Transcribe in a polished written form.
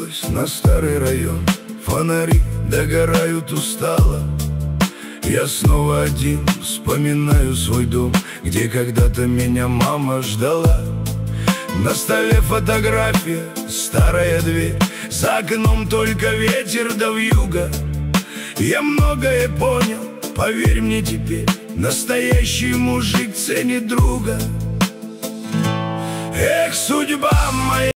вернулась на старый район. Фонари догорают устало. Я снова один вспоминаю свой дом, где когда-то меня мама ждала. На столе фотография, старая дверь, за окном только ветер да вьюга. Я многое понял, поверь мне теперь, настоящий мужик ценит друга. Эх, судьба моя.